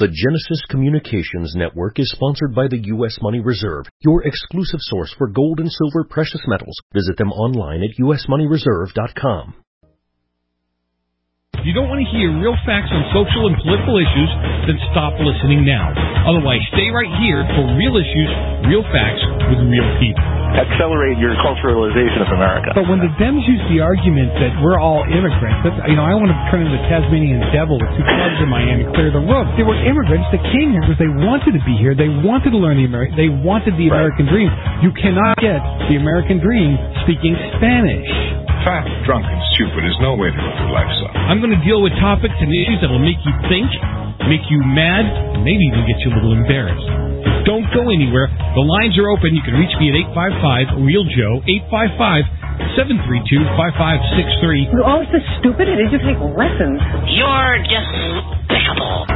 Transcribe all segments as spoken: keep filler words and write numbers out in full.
The Genesis Communications Network is sponsored by the U S Money Reserve, your exclusive source for gold and silver precious metals. Visit them online at u s money reserve dot com. If you don't want to hear real facts on social and political issues, then stop listening now. Otherwise, stay right here for real issues, real facts with real people. Accelerate your culturalization of America. But when the Dems use the argument that we're all immigrants, that's, you know, I want to turn into the Tasmanian devil with two clubs in my hand and clear the room. They were immigrants that came here because they wanted to be here. They wanted to learn the American. They wanted the American dream. You cannot get the American dream speaking Spanish. Fat, drunk, and stupid is no way to live your life, son. I'm going to deal with topics and issues that will make you think, make you mad, and maybe even get you a little embarrassed. Don't go anywhere. The lines are open. You can reach me at eight five five, real joe, eight five five, seven three two, five five six three. You're always so stupid. Did you take lessons? You're despicable.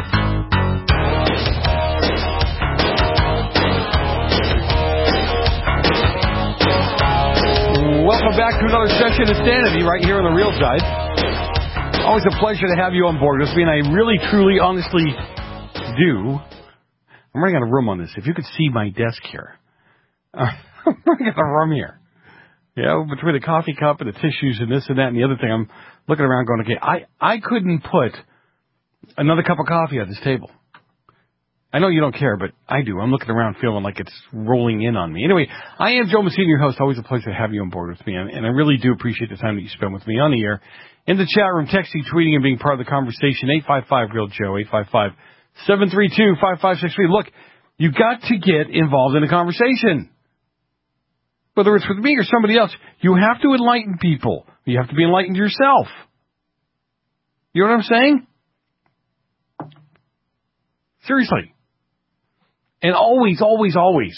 Welcome back to another session of Sanity right here on The Real Side. Always a pleasure to have you on board with me, and I really, truly, honestly do. I'm running out of room on this. If you could see my desk here. Uh, I'm running out of room here. You know, between the coffee cup and the tissues and this and that and the other thing, I'm looking around going, okay, I, I couldn't put another cup of coffee at this table. I know you don't care, but I do. I'm looking around feeling like it's rolling in on me. Anyway, I am Joe Messina, your host. Always a pleasure to have you on board with me, and, and I really do appreciate the time that you spend with me on the air, in the chat room, texting, tweeting, and being part of the conversation. eight five five, real joe, eight five five, seven three two, five five six three. Look, you got to get involved in the conversation. Whether it's with me or somebody else, you have to enlighten people. You have to be enlightened yourself. You know what I'm saying? Seriously. And always, always, always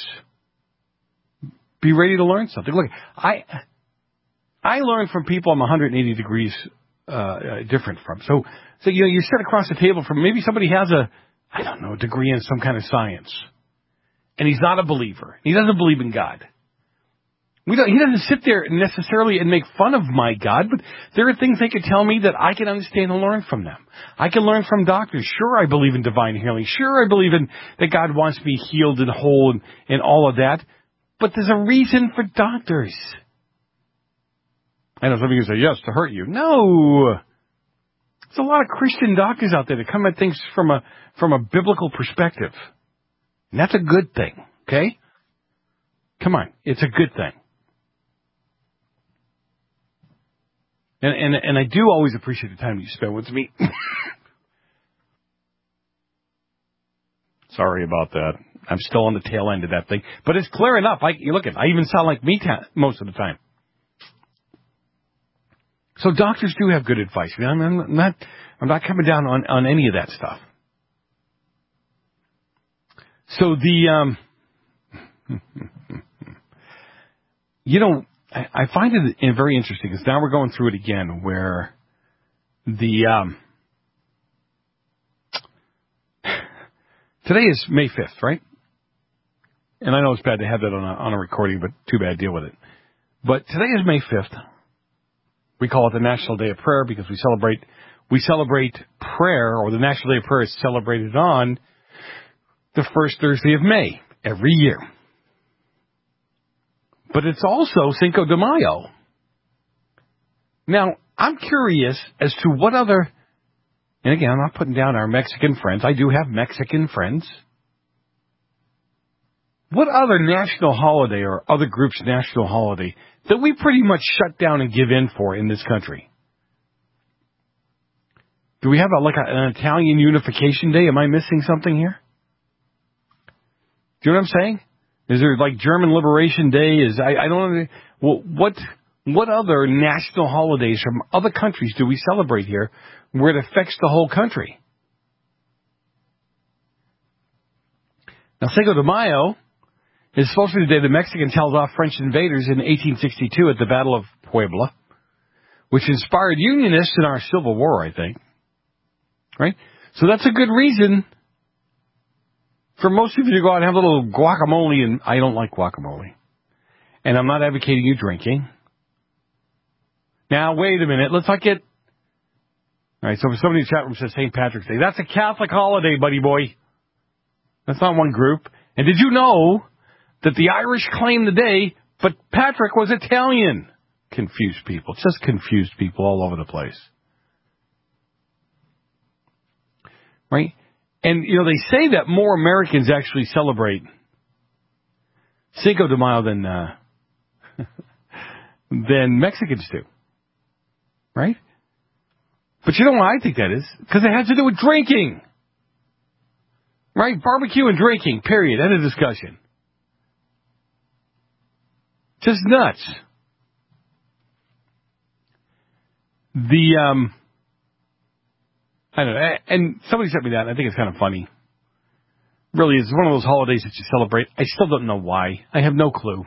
be ready to learn something. Look, I I learn from people I'm one hundred eighty degrees uh, uh, different from. So, so you know, you sit across the table from maybe somebody has a, I don't know, a degree in some kind of science, and he's not a believer. He doesn't believe in God. We don't, he doesn't sit there necessarily and make fun of my God, but there are things they could tell me that I can understand and learn from them. I can learn from doctors. Sure, I believe in divine healing. Sure, I believe in that God wants me healed and whole and, and all of that. But there's a reason for doctors. I know some of you say, yes, to hurt you. No. There's a lot of Christian doctors out there that come at things from a from a biblical perspective. And that's a good thing, okay? Come on, it's a good thing. And, and and I do always appreciate the time you spend with me. Sorry about that. I'm still on the tail end of that thing. But it's clear enough. I, you look at I even sound like me ta- most of the time. So doctors do have good advice. I'm, I'm not I'm not coming down on, on any of that stuff. So the... um, you know... I find it very interesting because now we're going through it again where the, um, today is May fifth, right? And I know it's bad to have that on a, on a recording, but too bad, deal with it. But today is May fifth. We call it the National Day of Prayer because we celebrate, we celebrate prayer, or the National Day of Prayer is celebrated on the first Thursday of May every year. But it's also Cinco de Mayo. Now, I'm curious as to what other, and again, I'm not putting down our Mexican friends. I do have Mexican friends. What other national holiday or other groups' national holiday that we pretty much shut down and give in for in this country? Do we have a, like a, an Italian Unification Day? Am I missing something here? Do you know what I'm saying? Is there like German Liberation Day? Is I, I don't know. Well, what what other national holidays from other countries do we celebrate here where it affects the whole country? Now, Cinco de Mayo is supposed to be the day the Mexicans held off French invaders in eighteen sixty-two at the Battle of Puebla, which inspired Unionists in our Civil War, I think. Right? So that's a good reason for most of you to go out and have a little guacamole, and I don't like guacamole. And I'm not advocating you drinking. Now, wait a minute. Let's not get All right, so if somebody in the chat room says Saint Patrick's Day, that's a Catholic holiday, buddy boy. That's not one group. And did you know that the Irish claim the day, but Patrick was Italian? Confused people. Just confused people all over the place. Right? And, you know, they say that more Americans actually celebrate Cinco de Mayo than, uh, than Mexicans do. Right? But you know why I think that is? Because it has to do with drinking. Right? Barbecue and drinking, period. End of discussion. Just nuts. The, um, I don't know, and somebody sent me that, and I think it's kind of funny. Really, it's one of those holidays that you celebrate. I still don't know why. I have no clue.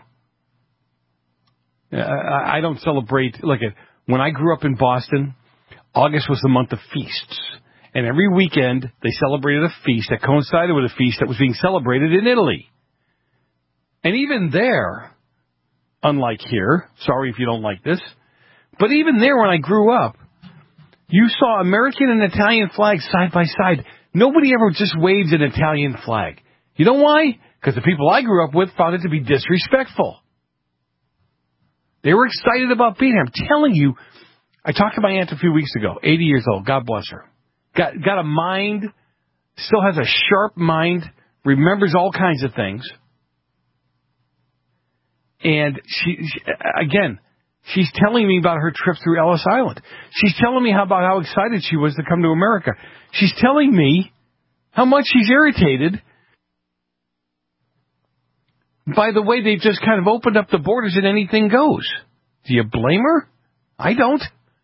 I, I don't celebrate, look, at when I grew up in Boston, August was the month of feasts. And every weekend, they celebrated a feast that coincided with a feast that was being celebrated in Italy. And even there, unlike here, sorry if you don't like this, but even there when I grew up, you saw American and Italian flags side by side. Nobody ever just waved an Italian flag. You know why? Because the people I grew up with found it to be disrespectful. They were excited about being here. I'm telling you, I talked to my aunt a few weeks ago, eighty years old, God bless her. Got got a mind, still has a sharp mind, remembers all kinds of things. And she, she again, she's telling me about her trip through Ellis Island. She's telling me how, about how excited she was to come to America. She's telling me how much she's irritated by the way they've just kind of opened up the borders and anything goes. Do you blame her? I don't.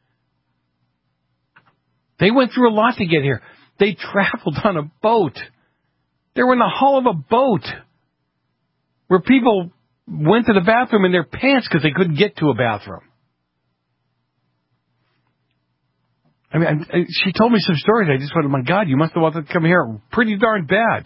They went through a lot to get here. They traveled on a boat. They were in the hull of a boat where people went to the bathroom in their pants because they couldn't get to a bathroom. I mean, I, I, she told me some stories. I just went, oh my God, you must have wanted to come here pretty darn bad.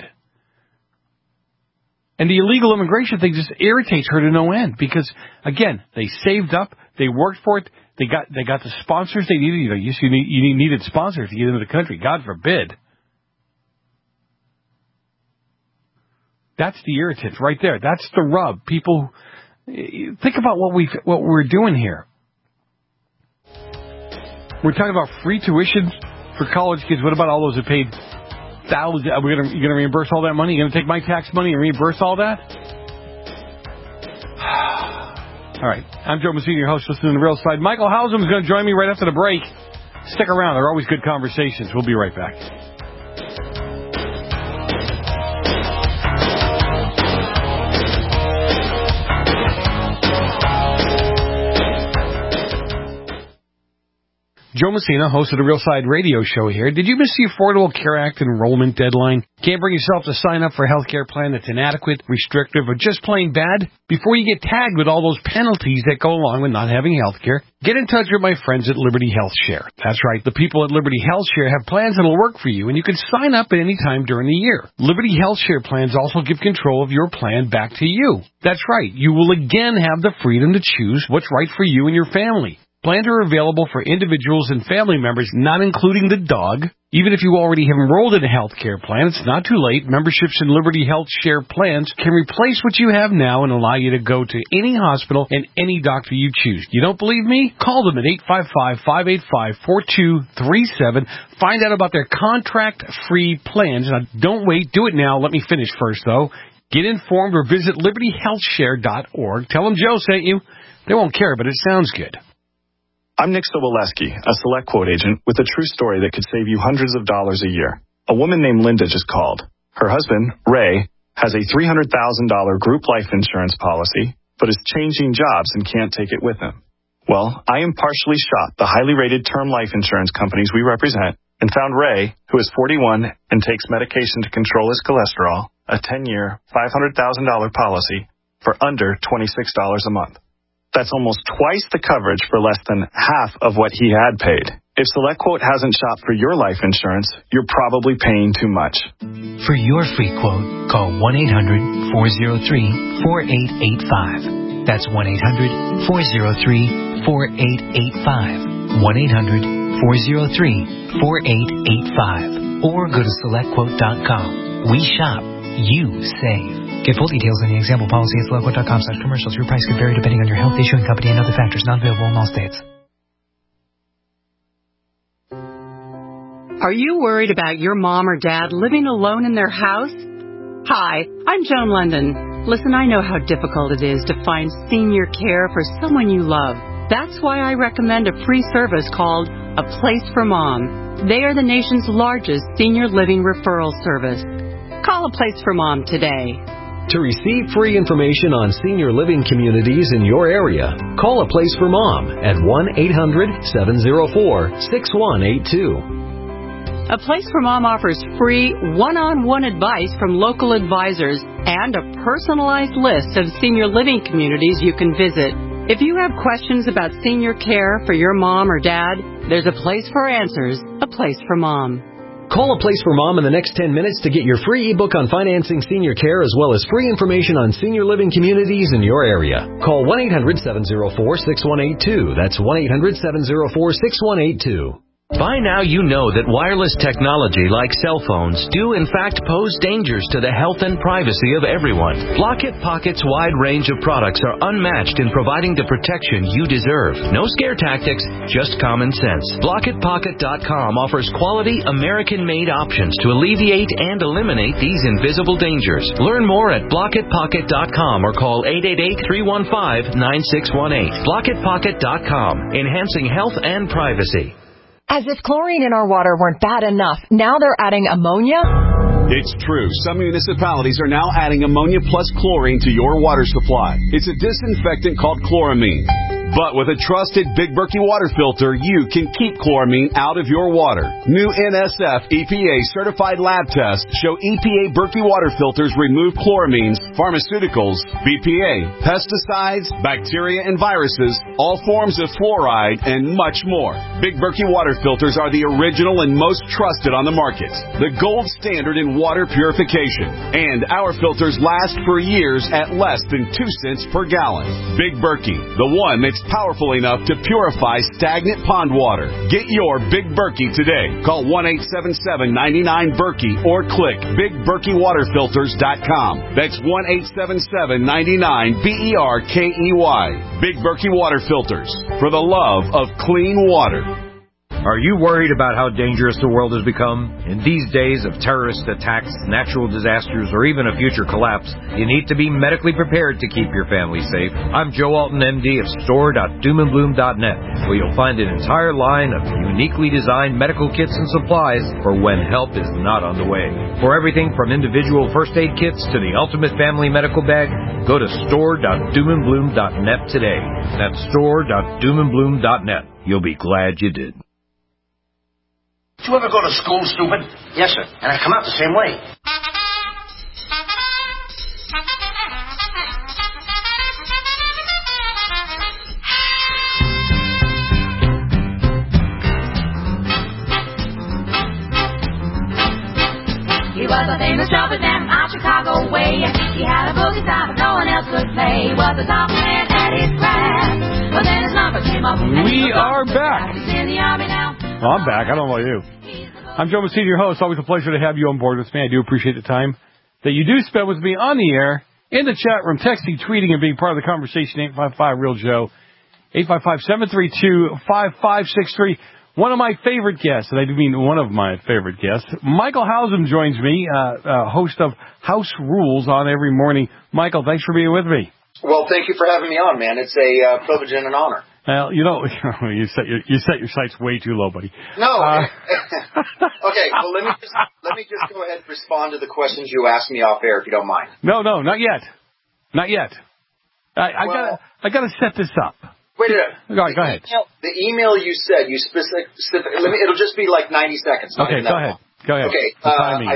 And the illegal immigration thing just irritates her to no end because, again, they saved up, they worked for it, they got they got the sponsors they needed. You know, you, need, you needed sponsors to get into the country. God forbid. That's the irritant right there. That's the rub. People, think about what we what we're doing here. We're talking about free tuition for college kids. What about all those who paid thousands? Are we gonna you gonna reimburse all that money? You gonna take my tax money and reimburse all that? All right. I'm Joe Mazzini, your host, listening to The Real Side. Michael Hausum is going to join me right after the break. Stick around. They're always good conversations. We'll be right back. Joe Messina, host of the Real Side radio show here. Did you miss the Affordable Care Act enrollment deadline? Can't bring yourself to sign up for a health care plan that's inadequate, restrictive, or just plain bad? Before you get tagged with all those penalties that go along with not having health care, get in touch with my friends at Liberty Health Share. That's right, the people at Liberty Health Share have plans that'll work for you, and you can sign up at any time during the year. Liberty Health Share plans also give control of your plan back to you. That's right, you will again have the freedom to choose what's right for you and your family. Plans are available for individuals and family members, not including the dog. Even if you already have enrolled in a health care plan, it's not too late. Memberships in Liberty Health Share plans can replace what you have now and allow you to go to any hospital and any doctor you choose. You don't believe me? Call them at eight five five, five eight five, four two three seven. Find out about their contract-free plans. Now, don't wait. Do it now. Let me finish first, though. Get informed or visit liberty health share dot org. Tell them Joe sent you. They won't care, but it sounds good. I'm Nick Soboleski, a Select Quote agent with a true story that could save you hundreds of dollars a year. A woman named Linda just called. Her husband, Ray, has a three hundred thousand dollars group life insurance policy, but is changing jobs and can't take it with him. Well, I impartially shopped the highly rated term life insurance companies we represent and found Ray, who is forty-one and takes medication to control his cholesterol, a ten-year, five hundred thousand dollars policy for under twenty-six dollars a month. That's almost twice the coverage for less than half of what he had paid. If SelectQuote hasn't shopped for your life insurance, you're probably paying too much. For your free quote, call one eight hundred, four oh three, four eight eight five. That's one eight hundred, four oh three, four eight eight five. one eight hundred, four oh three, four eight eight five or go to select quote dot com. We shop. You save. Get full details in the example policy at select quote dot com slash commercials. Your price could vary depending on your health, issuing company, and other factors. Not available in all states. Are you worried about your mom or dad living alone in their house? Hi, I'm Joan London. Listen, I know how difficult it is to find senior care for someone you love. That's why I recommend a free service called A Place for Mom. They are the nation's largest senior living referral service. Call A Place for Mom today. To receive free information on senior living communities in your area, call A Place for Mom at one eight hundred, seven oh four, six one eight two. A Place for Mom offers free one-on-one advice from local advisors and a personalized list of senior living communities you can visit. If you have questions about senior care for your mom or dad, there's a place for answers, A Place for Mom. Call A Place for Mom in the next ten minutes to get your free ebook on financing senior care as well as free information on senior living communities in your area. Call one eight hundred, seven oh four, six one eight two. That's one eight hundred, seven oh four, six one eight two. By now you know that wireless technology like cell phones do in fact pose dangers to the health and privacy of everyone. Blockit Pocket's wide range of products are unmatched in providing the protection you deserve. No scare tactics, just common sense. Blockit Pocket dot com offers quality American-made options to alleviate and eliminate these invisible dangers. Learn more at Blockit Pocket dot com or call eight eight eight, three one five, nine six one eight. Blockit Pocket dot com, enhancing health and privacy. As if chlorine in our water weren't bad enough, now they're adding ammonia? It's true. Some municipalities are now adding ammonia plus chlorine to your water supply. It's a disinfectant called chloramine. But with a trusted Big Berkey water filter, you can keep chloramine out of your water. New N S F E P A certified lab tests show E P A Berkey water filters remove chloramines, pharmaceuticals, B P A, pesticides, bacteria and viruses, all forms of fluoride, and much more. Big Berkey water filters are the original and most trusted on the market. The gold standard in water purification. And our filters last for years at less than two cents per gallon. Big Berkey, the one that's powerful enough to purify stagnant pond water. Get your Big Berkey today. Call one eight seven seven, nine nine, Berkey or click big berkey water filters dot com. That's one eight seven seven, nine nine, B E R K E Y. Big Berkey Water Filters, for the love of clean water. Are you worried about how dangerous the world has become? In these days of terrorist attacks, natural disasters, or even a future collapse, you need to be medically prepared to keep your family safe. I'm Joe Alton, M D of store dot doom and bloom dot net, where you'll find an entire line of uniquely designed medical kits and supplies for when help is not on the way. For everything from individual first aid kits to the ultimate family medical bag, go to store dot doom and bloom dot net today. That's store dot doom and bloom dot net. You'll be glad you did. Did you ever go to school, stupid? Yes, sir. And I come out the same way. He was a famous trumpet man out Chicago way. He had a boogie style but no one else could play. He was the top man at his craft. But then his number came up. We are back. He's in the army now. Well, I'm back. I don't know about you. I'm Joe Messina, your host. Always a pleasure to have you on board with me. I do appreciate the time that you do spend with me on the air, in the chat room, texting, tweeting, and being part of the conversation. eight five five, real Joe. eight five five, seven three two, five five six three. One of my favorite guests, and I do mean one of my favorite guests, Michael Hausum joins me, uh, uh, host of House Rules on every morning. Michael, thanks for being with me. Well, thank you for having me on, man. It's a uh, privilege and an honor. Well, you know, you set your you set your sights way too low, buddy. No. Uh, okay. Well, let me just let me just go ahead and respond to the questions you asked me off air, if you don't mind. No, no, not yet, not yet. I, I well, gotta I gotta set this up. Wait a minute. Go, go ahead. Email, the email you said you specific. specific let me. It'll just be like ninety seconds. Okay, go ahead. Long. Go ahead. Okay. Uh, I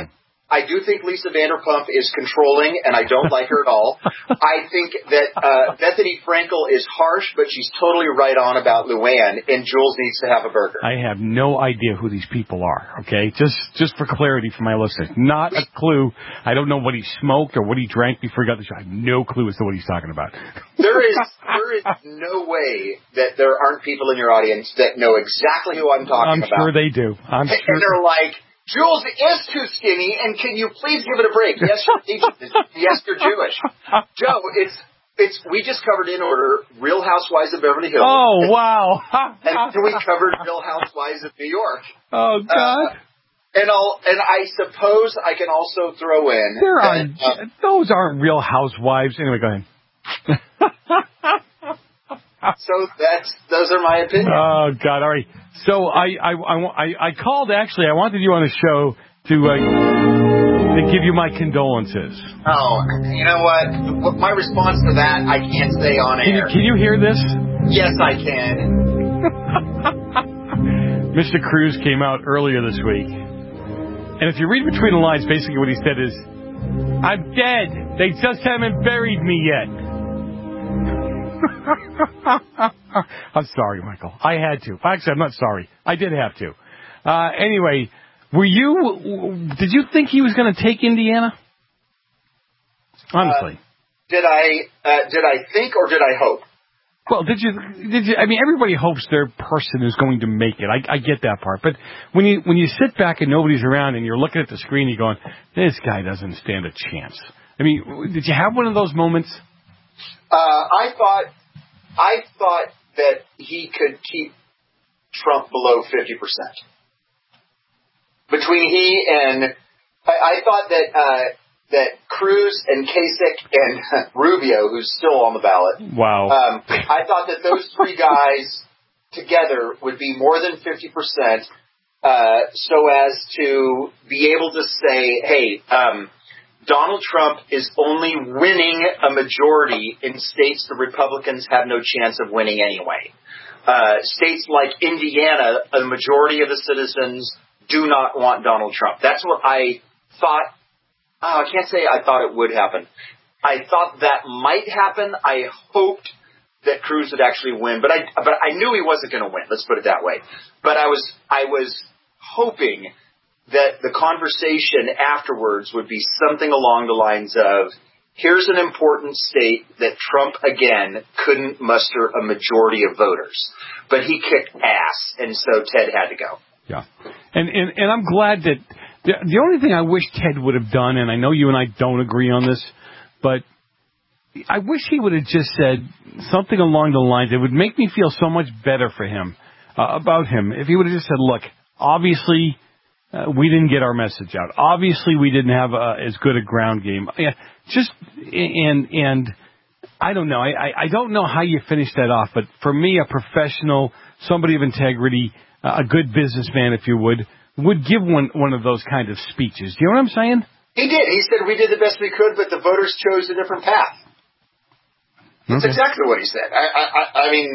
I do think Lisa Vanderpump is controlling, and I don't like her at all. I think that uh, Bethany Frankel is harsh, but she's totally right on about Luann, and Jules needs to have a burger. I have no idea who these people are, okay? Just just for clarity for my listeners. Not a clue. I don't know what he smoked or what he drank before he got the show. I have no clue as to what he's talking about. There is there is no way that there aren't people in your audience that know exactly who I'm talking I'm about. I'm sure they do. I'm and, sure. And they're like, Jules is too skinny, and can you please give it a break? Yes, you're yes, you're Jewish. Joe, it's it's we just covered in order Real Housewives of Beverly Hills. Oh, wow. And we covered Real Housewives of New York. Oh, God. Uh, and I'll and I suppose I can also throw in there that, are uh, those aren't Real Housewives. Anyway, go ahead. So that's those are my opinions. Oh God! All right. So I I, I, I called actually. I wanted you on the show to uh, to give you my condolences. Oh, you know what? My response to that I can't say on Can you, air. can you hear this? Yes, I can. Mister Cruz came out earlier this week, and if you read between the lines, basically what he said is, "I'm dead. They just haven't buried me yet." I'm sorry, Michael. I had to. Actually, I'm not sorry. I did have to. Uh, anyway, were you? Did you think he was going to take Indiana? Honestly, uh, did I? Uh, did I think or did I hope? Well, did you? Did you? I mean, everybody hopes their person is going to make it. I, I get that part, but when you when you sit back and nobody's around and you're looking at the screen, you're going, "This guy doesn't stand a chance." I mean, did you have one of those moments? Uh, I thought, I thought that he could keep Trump below fifty percent. Between he and, I, I thought that uh, that Cruz and Kasich and Rubio, who's still on the ballot. Wow. Um, I thought that those three guys together would be more than fifty percent, uh, so as to be able to say, hey, um, Donald Trump is only winning a majority in states the Republicans have no chance of winning anyway. Uh, states like Indiana, a majority of the citizens do not want Donald Trump. That's what I thought. Oh, I can't say I thought it would happen. I thought that might happen. I hoped that Cruz would actually win, but I but I knew he wasn't going to win. Let's put it that way. But I was I was hoping that the conversation afterwards would be something along the lines of, here's an important state that Trump, again, couldn't muster a majority of voters. But he kicked ass, and so Ted had to go. Yeah. And and, and I'm glad that the, the only thing I wish Ted would have done, and I know you and I don't agree on this, but I wish he would have just said something along the lines that would make me feel so much better for him, uh, about him. If he would have just said, look, obviously, Uh, we didn't get our message out. Obviously, we didn't have uh, as good a ground game. Yeah, just and and I don't know. I, I don't know how you finish that off. But for me, a professional, somebody of integrity, uh, a good businessman, if you would, would give one one of those kind of speeches. Do you know what I'm saying? He did. He said we did the best we could, but the voters chose a different path. That's okay. exactly what he said. I I, I, I mean.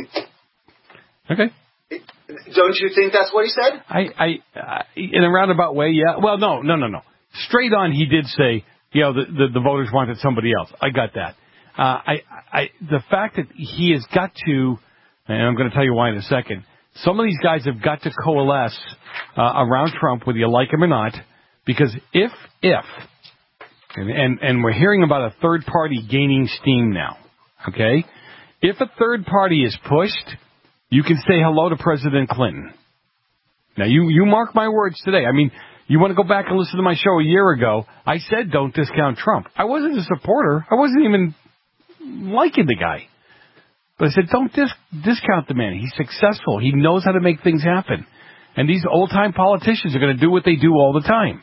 Okay. Don't you think that's what he said? I, I, uh, in a roundabout way, yeah. Well, no, no, no, no. Straight on, he did say, you know, the, the, the voters wanted somebody else. I got that. Uh, I, I, the fact that he has got to, and I'm going to tell you why in a second, some of these guys have got to coalesce uh, around Trump, whether you like him or not, because if, if, and, and, and we're hearing about a third party gaining steam now, okay? If a third party is pushed, you can say hello to President Clinton. Now, you, you mark my words today. I mean, you want to go back and listen to my show a year ago, I said don't discount Trump. I wasn't a supporter. I wasn't even liking the guy. But I said don't dis- discount the man. He's successful. He knows how to make things happen. And these old-time politicians are going to do what they do all the time.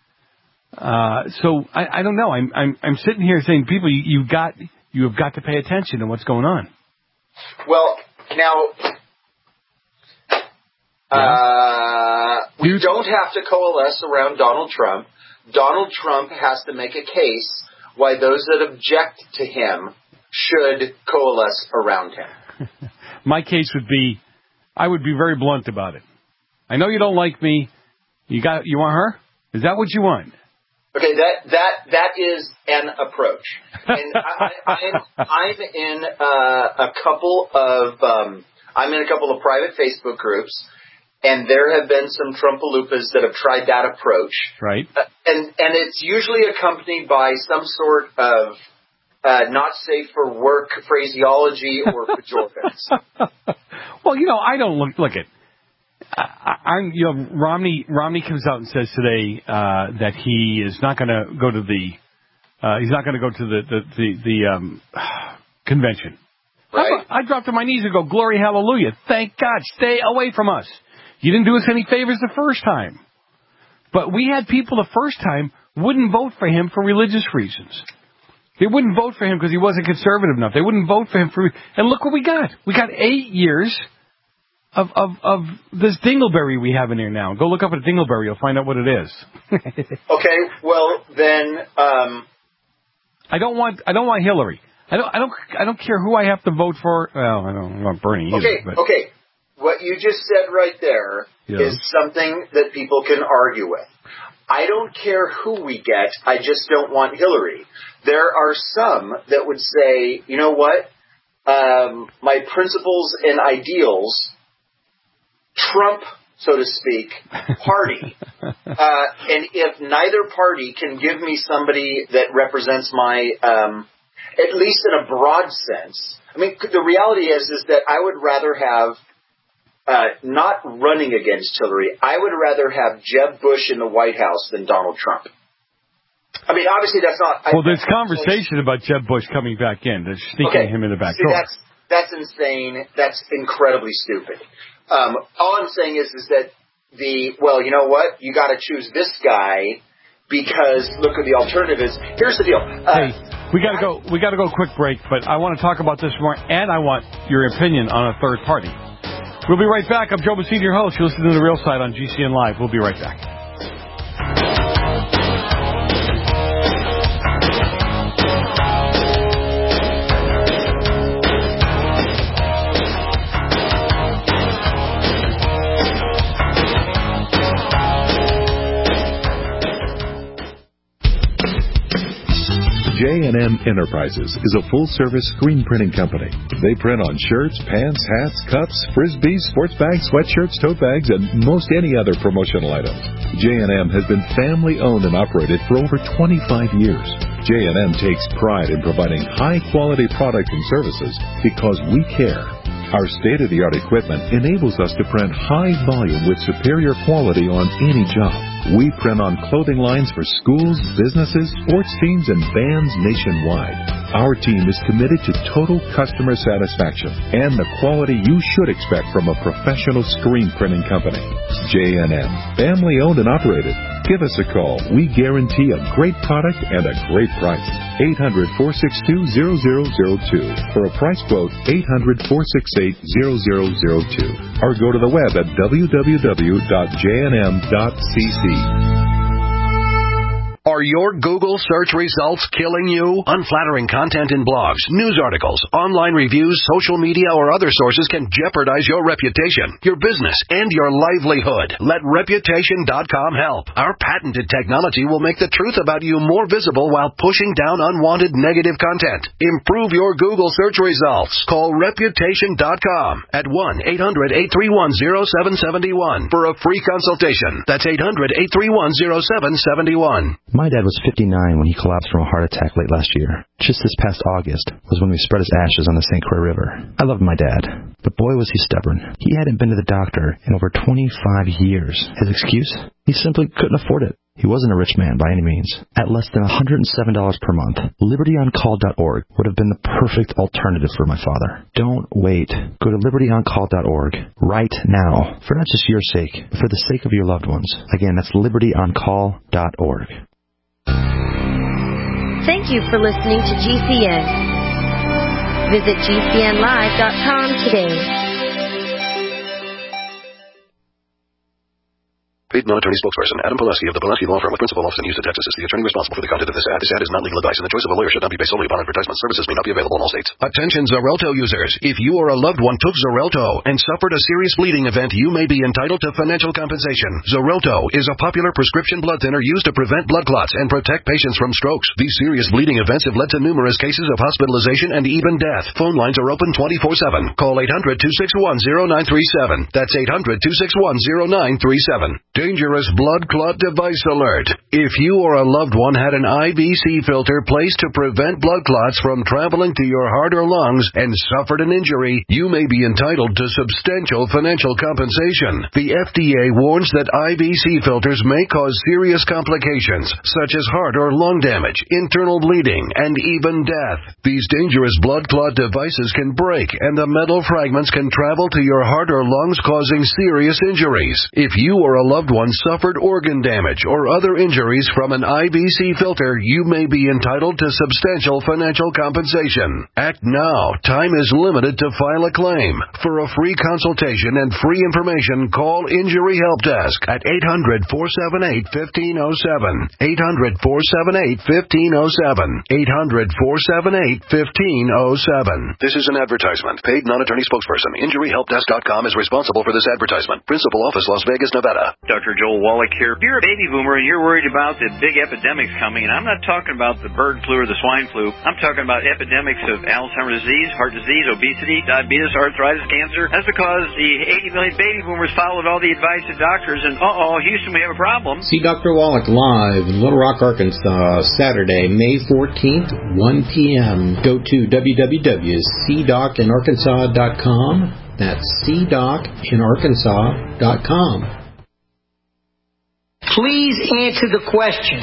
Uh, so, I, I don't know. I'm, I'm, I'm sitting here saying, people, you, you got, you have got to pay attention to what's going on. Well, now, uh, we don't have to coalesce around Donald Trump. Donald Trump has to make a case why those that object to him should coalesce around him. My case would be, I would be very blunt about it. I know you don't like me. You got, you want her? Is that what you want? Okay, that that that is an approach, and I, I, I'm I'm in uh, a couple of um, I'm in a couple of private Facebook groups, and there have been some Trumpaloopas that have tried that approach, right? Uh, and and it's usually accompanied by some sort of uh, not safe for work phraseology or pejoratives. Well, you know, I don't look look at. I, I'm, you know, Romney. Romney comes out and says today uh, that he is not going to go to the. Uh, he's not going to go to the the the, the um, convention. Right. I, I dropped to my knees and go, "Glory, hallelujah! Thank God, stay away from us. You didn't do us any favors the first time." But we had people the first time wouldn't vote for him for religious reasons. They wouldn't vote for him because he wasn't conservative enough. They wouldn't vote for him for. And look what we got. We got eight years. Of, of of this dingleberry we have in here now. Go look up at a dingleberry. You'll find out what it is. Okay, well then, um, I don't want I don't want Hillary. I don't I don't I don't care who I have to vote for. Well, I don't want Bernie either. Okay, but. okay. What you just said right there Yeah. is something that people can argue with. I don't care who we get. I just don't want Hillary. There are some that would say, you know what? Um, my principles and ideals trump, so to speak, party. Uh, and if neither party can give me somebody that represents my, um, at least in a broad sense, I mean, the reality is, is that I would rather have, uh, not running against Hillary, I would rather have Jeb Bush in the White House than Donald Trump. I mean, obviously that's not... Well, I, there's conversation about Jeb Bush coming back in. They're sneaking okay, him in the back see, door. That's, that's insane. That's incredibly stupid. Um, all I'm saying is, is that the, well, you know what? You got to choose this guy because look at the alternative is, here's the deal. Uh, hey, we got to go, we got to go a quick break, but I want to talk about this more, and I want your opinion on a third party. We'll be right back. I'm Joe Messina, your host. You're listening to The Real Side on G C N Live. We'll be right back. J and M Enterprises is a full-service screen printing company. They print on shirts, pants, hats, cups, frisbees, sports bags, sweatshirts, tote bags, and most any other promotional items. J and M has been family-owned and operated for over twenty-five years. J and M takes pride in providing high-quality products and services because we care. Our state-of-the-art equipment enables us to print high volume with superior quality on any job. We print on clothing lines for schools, businesses, sports teams, and bands nationwide. Our team is committed to total customer satisfaction and the quality you should expect from a professional screen printing company. J and M, family-owned and operated. Give us a call. We guarantee a great product and a great price. eight hundred, four six two, zero zero zero two. For a price quote, eight hundred, four six eight, zero zero zero two. Or go to the web at w w w dot j n m dot c c. Are your Google search results killing you? Unflattering content in blogs, news articles, online reviews, social media, or other sources can jeopardize your reputation, your business, and your livelihood. Let Reputation dot com help. Our patented technology will make the truth about you more visible while pushing down unwanted negative content. Improve your Google search results. Call Reputation dot com at one eight hundred, eight three one, zero seven seven one for a free consultation. That's eight hundred, eight three one, zero seven seven one. My dad was fifty-nine when he collapsed from a heart attack late last year. Just this past August was when we spread his ashes on the Saint Croix River. I loved my dad, but boy was he stubborn. He hadn't been to the doctor in over twenty-five years. His excuse? He simply couldn't afford it. He wasn't a rich man by any means. At less than one hundred seven dollars per month, liberty on call dot org would have been the perfect alternative for my father. Don't wait. Go to liberty on call dot org right now, for not just your sake, but for the sake of your loved ones. Again, that's liberty on call dot org. Thank you for listening to G C N. Visit G C N live dot com today. Paid non-attorney spokesperson Adam Pileski of the Pileski Law Firm with principal office in Houston, Texas is the attorney responsible for the content of this ad. This ad is not legal advice, and the choice of a lawyer should not be based solely upon advertisement. Services may not be available in all states. Attention Xarelto users. If you or a loved one took Xarelto and suffered a serious bleeding event, you may be entitled to financial compensation. Xarelto is a popular prescription blood thinner used to prevent blood clots and protect patients from strokes. These serious bleeding events have led to numerous cases of hospitalization and even death. Phone lines are open twenty-four seven. Call eight hundred, two six one, zero nine three seven. That's eight hundred, two six one, zero nine three seven. Dangerous blood clot device alert. If you or a loved one had an I V C filter placed to prevent blood clots from traveling to your heart or lungs and suffered an injury, you may be entitled to substantial financial compensation. The F D A warns that I V C filters may cause serious complications, such as heart or lung damage, internal bleeding, and even death. These dangerous blood clot devices can break, and the metal fragments can travel to your heart or lungs, causing serious injuries. If you or a loved one suffered organ damage or other injuries from an I V C filter, you may be entitled to substantial financial compensation. Act now. Time is limited to file a claim. For a free consultation and free information, call Injury Help Desk at eight hundred, four seven eight, one five zero seven. eight hundred, four seven eight, one five zero seven. eight hundred, four seven eight, one five zero seven. This is an advertisement. Paid non-attorney spokesperson. Injury Help Desk dot com is responsible for this advertisement. Principal office, Las Vegas, Nevada. Doctor Joel Wallach here. If you're a baby boomer and you're worried about the big epidemics coming, and I'm not talking about the bird flu or the swine flu, I'm talking about epidemics of Alzheimer's disease, heart disease, obesity, diabetes, arthritis, cancer. That's because the eighty million baby boomers followed all the advice of doctors, and uh-oh, Houston, we have a problem. See Doctor Wallach live in Little Rock, Arkansas, Saturday, May fourteenth, one p.m. Go to w w w dot c doc in arkansas dot com. That's c doc in arkansas dot com. Please answer the question.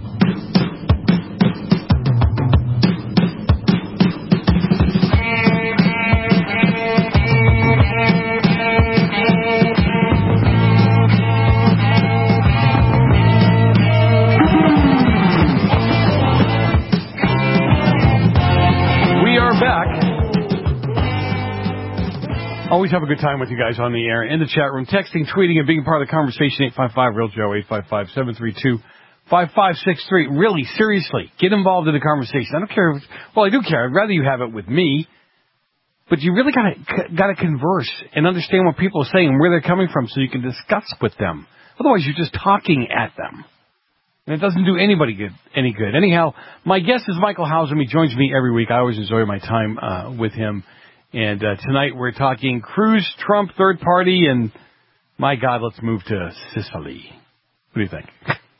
Always have a good time with you guys on the air, in the chat room, texting, tweeting, and being part of the conversation. eight five five, real Joe, eight five five, seven three two, five five six three. Really, seriously, get involved in the conversation. I don't care. If, well, I do care. I'd rather you have it with me. But you really gotta gotta converse and understand what people are saying and where they're coming from, so you can discuss with them. Otherwise, you're just talking at them, and it doesn't do anybody good any good. Anyhow, my guest is Michael Hausum. He joins me every week. I always enjoy my time uh, with him. And uh, tonight we're talking Cruz, Trump, third party, and my God, let's move to Sicily. What do you think?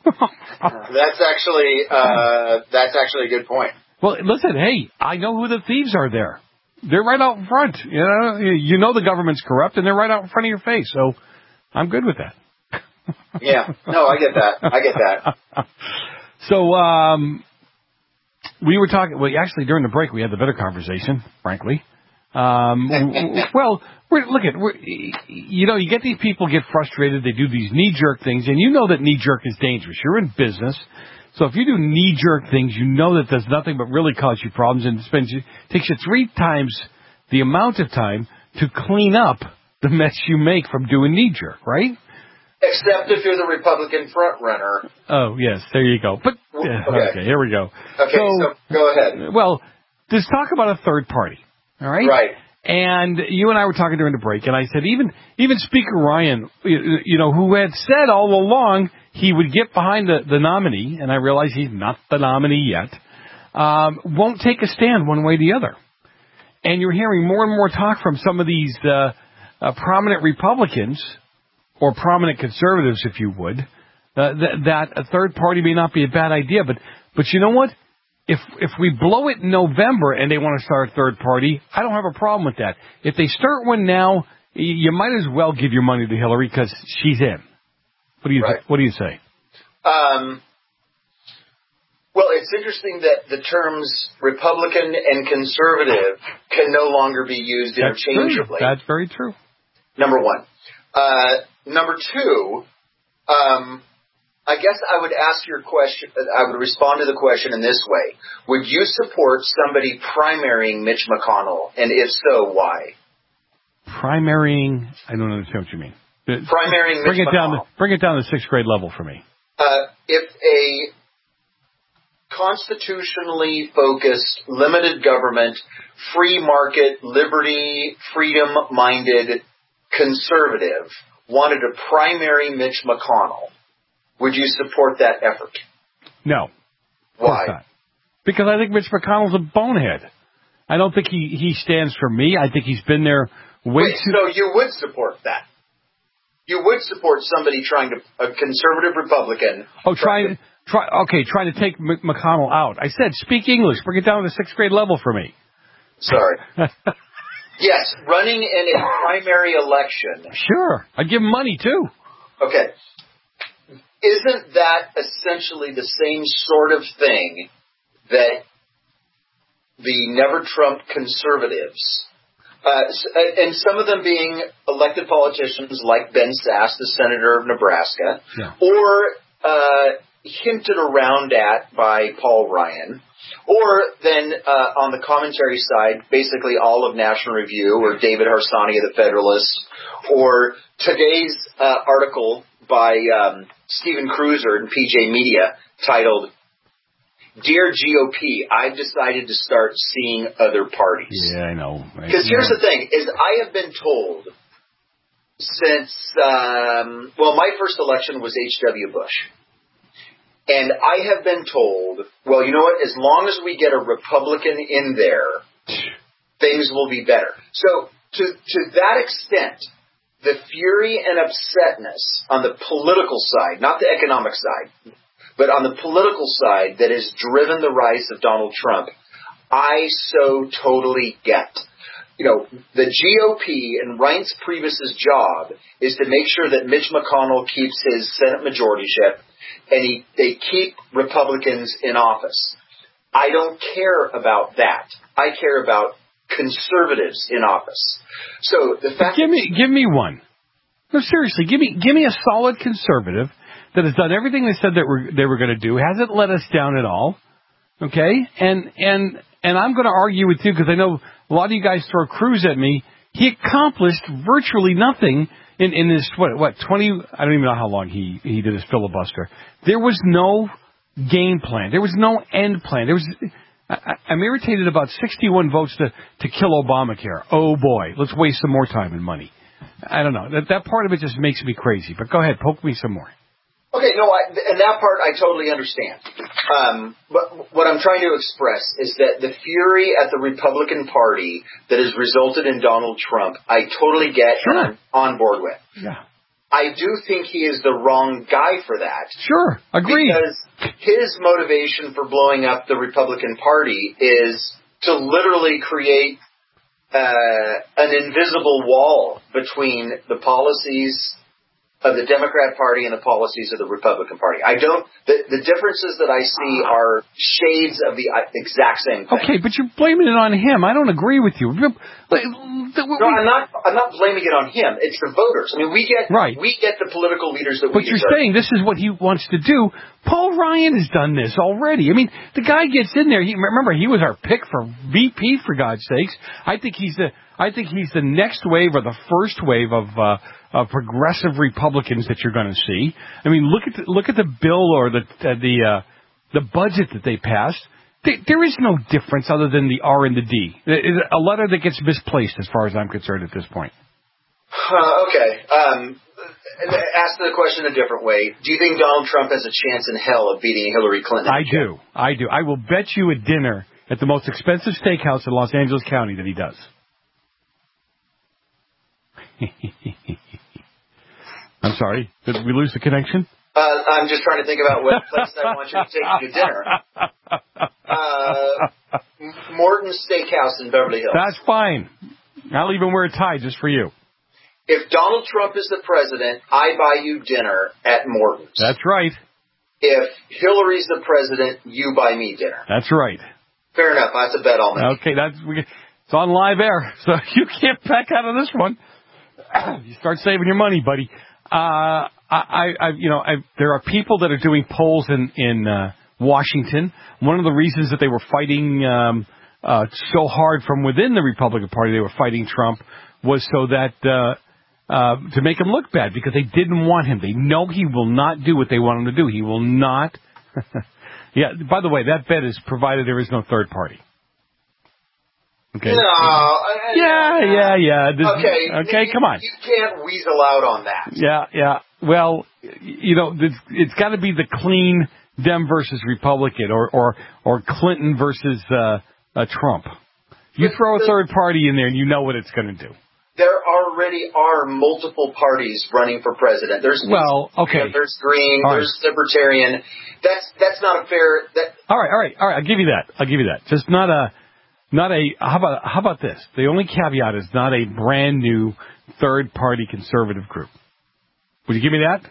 That's actually uh, that's actually a good point. Well, listen, hey, I know who the thieves are there. They're right out in front. You know, you know the government's corrupt, and they're right out in front of your face. So I'm good with that. Yeah, no, I get that. I get that. So um, we were talking. Well, actually, during the break, we had the better conversation, frankly. Um, well, we're, look at, we're, you know, you get these people get frustrated. They do these knee-jerk things, and you know that knee-jerk is dangerous. You're in business. So if you do knee-jerk things, you know that does nothing but really cause you problems, and it spends you, takes you three times the amount of time to clean up the mess you make from doing knee-jerk, right? Except if you're the Republican front runner. Oh, yes, there you go. But yeah, okay. okay, here we go. Okay, so, so go ahead. Well, let's talk about a third party. All right? Right. And you and I were talking during the break, and I said even even Speaker Ryan, you, you know, who had said all along he would get behind the, the nominee, and I realize he's not the nominee yet, um, won't take a stand one way or the other. And you're hearing more and more talk from some of these uh, uh, prominent Republicans, or prominent conservatives, if you would, uh, th- that a third party may not be a bad idea. But but you know what? If if we blow it in November and they want to start a third party, I don't have a problem with that. If they start one now, you might as well give your money to Hillary because she's in. What do you right. What do you say? Um, well, it's interesting that the terms Republican and conservative can no longer be used That's interchangeably. True. That's very true. Number one. Uh, number two. Um, I guess I would ask your question, I would respond to the question in this way. Would you support somebody primarying Mitch McConnell? And if so, why? Primarying, I don't understand what you mean. primarying bring Mitch it down. McConnell. To, bring it down to sixth grade level for me. Uh, if a constitutionally focused, limited government, free market, liberty, freedom-minded conservative wanted to primary Mitch McConnell, would you support that effort? No. Why? Not. Because I think Mitch McConnell's a bonehead. I don't think he, he stands for me. I think he's been there way Wait, too... so you would support that? You would support somebody trying to, a conservative Republican... Oh, trying to... Try, okay, trying to take M- McConnell out. I said, speak English. Bring it down to sixth grade level for me. Sorry. Yes, running in a primary election. Sure. I'd give him money, too. Okay. Isn't that essentially the same sort of thing that the Never Trump conservatives, uh, and some of them being elected politicians like Ben Sasse, the senator of Nebraska, yeah. or uh, hinted around at by Paul Ryan, or then uh, on the commentary side, basically all of National Review or David Harsanyi of the Federalist, or today's uh, article by um, Stephen Cruiser in P J Media titled, Dear G O P, I've decided to start seeing other parties. Yeah, I know. Because here's the thing, is I have been told since, um, well, my first election was H W Bush. And I have been told, well, you know what, as long as we get a Republican in there, things will be better. So to to that extent, the fury and upsetness on the political side, not the economic side, but on the political side that has driven the rise of Donald Trump, I so totally get. You know, the G O P and Reince Priebus's job is to make sure that Mitch McConnell keeps his Senate majorityship and he, they keep Republicans in office. I don't care about that. I care about conservatives in office. So the fact give me give me one. No, seriously, give me give me a solid conservative that has done everything they said that were, they were going to do, hasn't let us down at all. Okay, and and and I'm going to argue with you because I know a lot of you guys throw Cruz at me. He accomplished virtually nothing in in this what what twenty. I don't even know how long he he did his filibuster. There was no game plan. There was no end plan. There was. I, I'm irritated about sixty-one votes to to kill Obamacare. Oh boy, let's waste some more time and money. I don't know. That that part of it just makes me crazy. But go ahead, poke me some more. Okay, no, I, and that part I totally understand. Um, but what I'm trying to express is that the fury at the Republican Party that has resulted in Donald Trump, I totally get sure. and I'm on board with. Yeah. I do think he is the wrong guy for that. Sure, agreed. Because his motivation for blowing up the Republican Party is to literally create uh, an invisible wall between the policies of the Democrat Party and the policies of the Republican Party. I don't, the, the differences that I see are shades of the exact same thing. Okay, but you're blaming it on him. I don't agree with you. No, I'm not, I'm not blaming it on him. It's the voters. I mean, we get, right. we get the political leaders that but we you're deserve. saying this is what he wants to do. Paul Ryan has done this already. I mean, the guy gets in there. He, remember, he was our pick for V P, for God's sakes. I think he's the, I think he's the next wave or the first wave of, uh, of progressive Republicans that you're going to see. I mean, look at the, look at the bill or the uh, the uh, the budget that they passed. There, there is no difference other than the R and the D. It's a letter that gets misplaced, as far as I'm concerned, at this point. Uh, okay. Um, ask the question a different way. Do you think Donald Trump has a chance in hell of beating Hillary Clinton? I do. I do. I will bet you a dinner at the most expensive steakhouse in Los Angeles County that he does. I'm sorry. Did we lose the connection? Uh, I'm just trying to think about what place I want you to take you to dinner. Uh, Morton's Steakhouse in Beverly Hills. That's fine. I'll even wear a tie just for you. If Donald Trump is the president, I buy you dinner at Morton's. That's right. If Hillary's the president, you buy me dinner. That's right. Fair enough. That's a bet I'll make. Okay, that's we, it's on live air, so you can't back out of this one. You start saving your money, buddy. Uh, I, I, you know, I, there are people that are doing polls in in uh, Washington. One of the reasons that they were fighting um, uh, so hard from within the Republican Party, they were fighting Trump, was so that uh, uh, to make him look bad because they didn't want him. They know he will not do what they want him to do. He will not. Yeah, by the way, that bet is provided there is no third party. Okay. No. I, yeah, yeah, yeah. This, okay. Okay, you, come on. You can't weasel out on that. Yeah, yeah. Well, you know, it's, it's got to be the clean Dem versus Republican, or or or Clinton versus uh, uh, Trump. You throw a third party in there, and you know what it's going to do. There already are multiple parties running for president. There's well, okay. There's Green. All there's right. Libertarian. That's that's not a fair. That. All right, all right, all right. I'll give you that. I'll give you that. Just not a, not a. How about how about this? The only caveat is not a brand new third party conservative group. Would you give me that?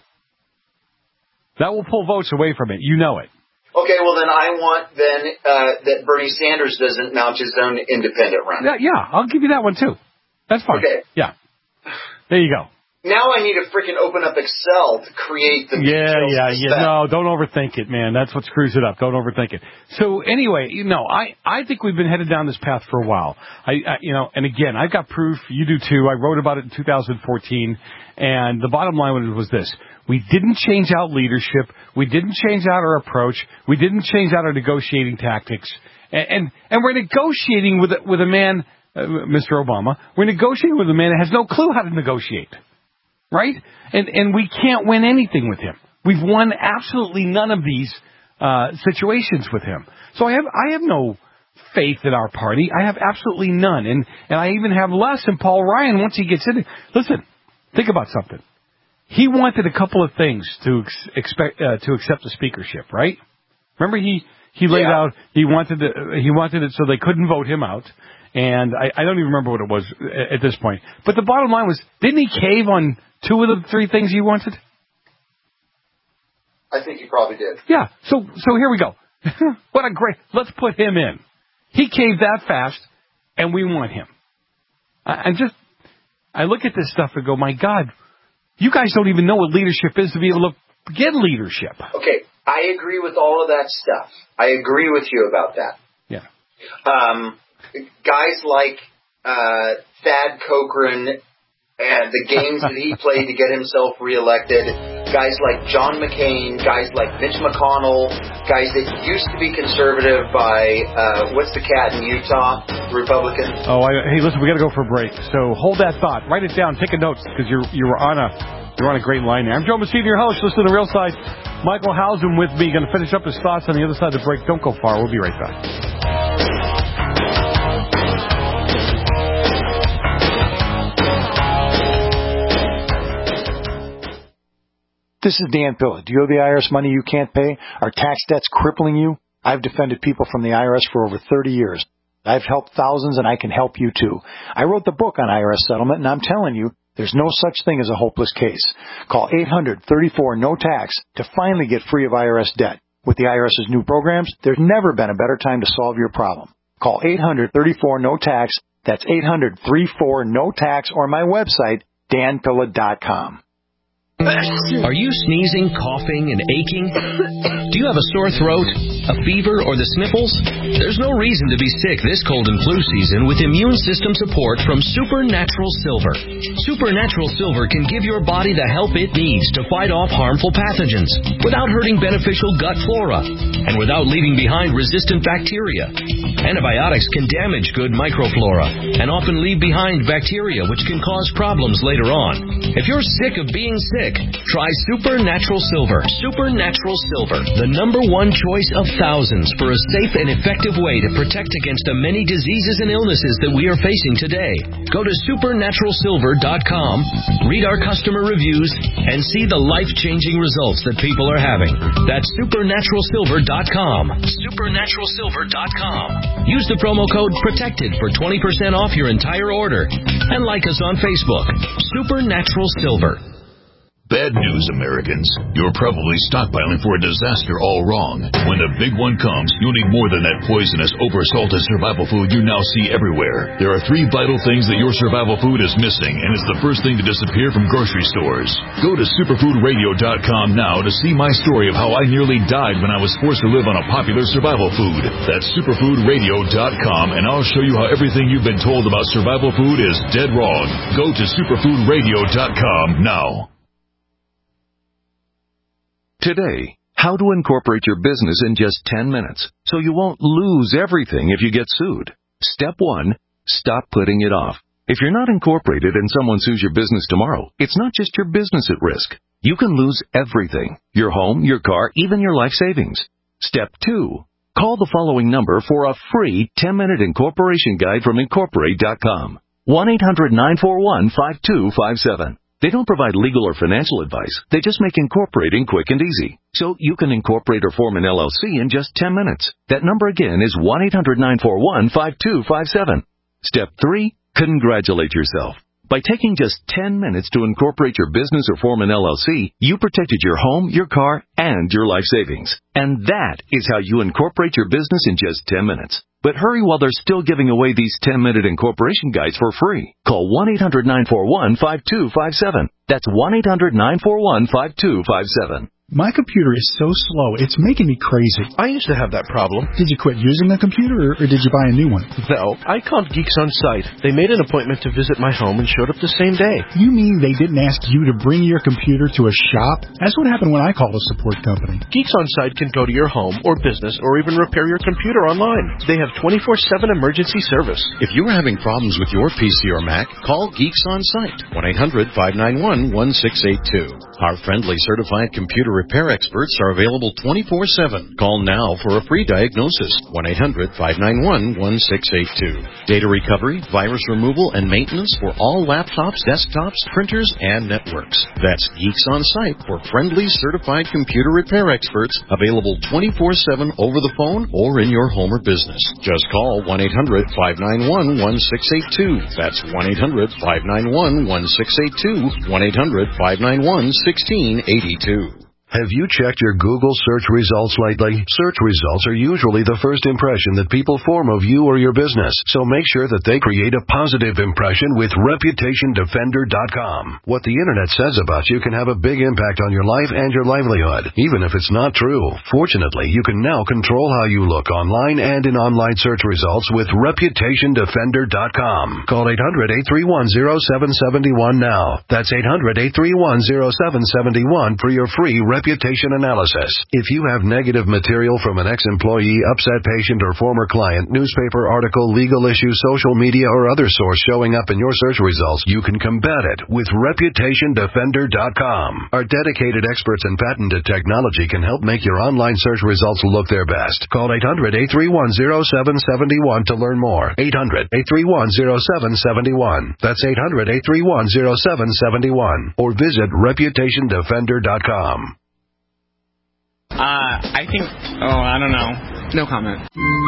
That will pull votes away from it. You know it. Okay, well then I want then uh, that Bernie Sanders doesn't mount his own independent run. Yeah, yeah. I'll give you that one too. That's fine. Okay. Yeah. There you go. Now I need to freaking open up Excel to create the yeah, details. yeah, of yeah. No, don't overthink it, man. That's what screws it up. Don't overthink it. So anyway, you know, I, I think we've been headed down this path for a while. I, I, you know, and again, I've got proof. You do too. I wrote about it in two thousand fourteen, and the bottom line was this: we didn't change out leadership. We didn't change out our approach. We didn't change out our negotiating tactics, and and, and we're negotiating with a, with a man, uh, Mister Obama. We're negotiating with a man that has no clue how to negotiate. Right? And and we can't win anything with him. We've won absolutely none of these uh, situations with him. So I have I have no faith in our party. I have absolutely none. And, and I even have less in Paul Ryan once he gets in it. Listen, think about something. He wanted a couple of things to ex- expect uh, to accept the speakership, right? Remember he, he laid yeah. out he wanted to, he wanted it so they couldn't vote him out. And I, I don't even remember what it was at this point. But the bottom line was, didn't he cave on two of the three things he wanted? I think he probably did. Yeah. So so here we go. What a great... Let's put him in. He caved that fast, and we want him. I, I just... I look at this stuff and go, my God, you guys don't even know what leadership is to be able to get leadership. Okay. I agree with all of that stuff. I agree with you about that. Yeah. Um... Guys like uh, Thad Cochran and the games that he played to get himself reelected, guys like John McCain, guys like Mitch McConnell, guys that used to be conservative by, uh, what's the cat in Utah, Republican? Oh, I, hey, listen, we got to go for a break. So hold that thought. Write it down. Take a note because you're, you're, on a, you're on a great line there. I'm Joe Messina, your host. Listen to the Real Side. Michael Hausen with me. Going to finish up his thoughts on the other side of the break. Don't go far. We'll be right back. This is Dan Pilla. Do you owe the I R S money you can't pay? Are tax debts crippling you? I've defended people from the I R S for over thirty years. I've helped thousands, and I can help you too. I wrote the book on I R S settlement, and I'm telling you, there's no such thing as a hopeless case. Call eight hundred, thirty-four, no tax to finally get free of I R S debt. With the IRS's new programs, there's never been a better time to solve your problem. Call eight hundred, thirty-four, no tax. That's eight hundred, thirty-four, no tax, or my website, dan pilla dot com. Are you sneezing, coughing, and aching? Do you have a sore throat, a fever, or the sniffles? There's no reason to be sick this cold and flu season with immune system support from Supernatural Silver. Supernatural Silver can give your body the help it needs to fight off harmful pathogens without hurting beneficial gut flora and without leaving behind resistant bacteria. Antibiotics can damage good microflora and often leave behind bacteria which can cause problems later on. If you're sick of being sick, try Supernatural Silver. Supernatural Silver, the number one choice of thousands for a safe and effective way to protect against the many diseases and illnesses that we are facing today. Go to supernatural silver dot com, read our customer reviews, and see the life-changing results that people are having. That's supernatural silver dot com. supernatural silver dot com. Use the promo code PROTECTED for twenty percent off your entire order. And like us on Facebook. Supernatural Silver. Bad news, Americans. You're probably stockpiling for a disaster all wrong. When the big one comes, you'll need more than that poisonous, over-salted survival food you now see everywhere. There are three vital things that your survival food is missing, and it's the first thing to disappear from grocery stores. Go to superfood radio dot com now to see my story of how I nearly died when I was forced to live on a popular survival food. That's superfood radio dot com, and I'll show you how everything you've been told about survival food is dead wrong. Go to superfood radio dot com now. Today, how to incorporate your business in just ten minutes so you won't lose everything if you get sued. Step one, stop putting it off. If you're not incorporated and someone sues your business tomorrow, it's not just your business at risk. You can lose everything, your home, your car, even your life savings. Step two, call the following number for a free ten-minute incorporation guide from incorporate dot com. one eight hundred nine four one five two five seven. They don't provide legal or financial advice. They just make incorporating quick and easy. So you can incorporate or form an L L C in just ten minutes. That number again is one eight hundred nine four one five two five seven. Step three, congratulate yourself. By taking just ten minutes to incorporate your business or form an L L C, you protected your home, your car, and your life savings. And that is how you incorporate your business in just ten minutes. But hurry while they're still giving away these ten-minute incorporation guides for free. Call one eight hundred nine four one five two five seven. That's one eight hundred nine four one five two five seven. My computer is so slow, it's making me crazy. I used to have that problem. Did you quit using the computer, or, or did you buy a new one? No, I called Geeks On Site. They made an appointment to visit my home and showed up the same day. You mean they didn't ask you to bring your computer to a shop? That's what happened when I called a support company. Geeks On Site can go to your home or business or even repair your computer online. They have twenty-four seven emergency service. If you're having problems with your P C or Mac, call Geeks On Site, one eight hundred five nine one one six eight two. Our friendly certified computer repair experts are available twenty-four seven. Call now for a free diagnosis, one eight hundred five nine one one six eight two. Data recovery, virus removal, and maintenance for all laptops, desktops, printers, and networks. That's Geeks On Site for friendly certified computer repair experts, available twenty-four seven over the phone or in your home or business. Just call one eight hundred five nine one one six eight two. That's one eight hundred five nine one one six eight two, one eight hundred five nine one one six eight two. Have you checked your Google search results lately? Search results are usually the first impression that people form of you or your business, so make sure that they create a positive impression with reputation defender dot com. What the internet says about you can have a big impact on your life and your livelihood, even if it's not true. Fortunately, you can now control how you look online and in online search results with reputation defender dot com. Call eight hundred eight three one zero seven seven one now. That's eight hundred eight three one zero seven seven one for your free reputation analysis. If you have negative material from an ex-employee, upset patient, or former client, newspaper article, legal issue, social media, or other source showing up in your search results, you can combat it with reputation defender dot com. Our dedicated experts in patented technology can help make your online search results look their best. Call eight hundred eight three one zero seven seven one to learn more. eight hundred eight three one zero seven seven one. That's eight hundred eight three one zero seven seven one. Or visit reputation defender dot com. Uh, I think, oh, I don't know. No comment.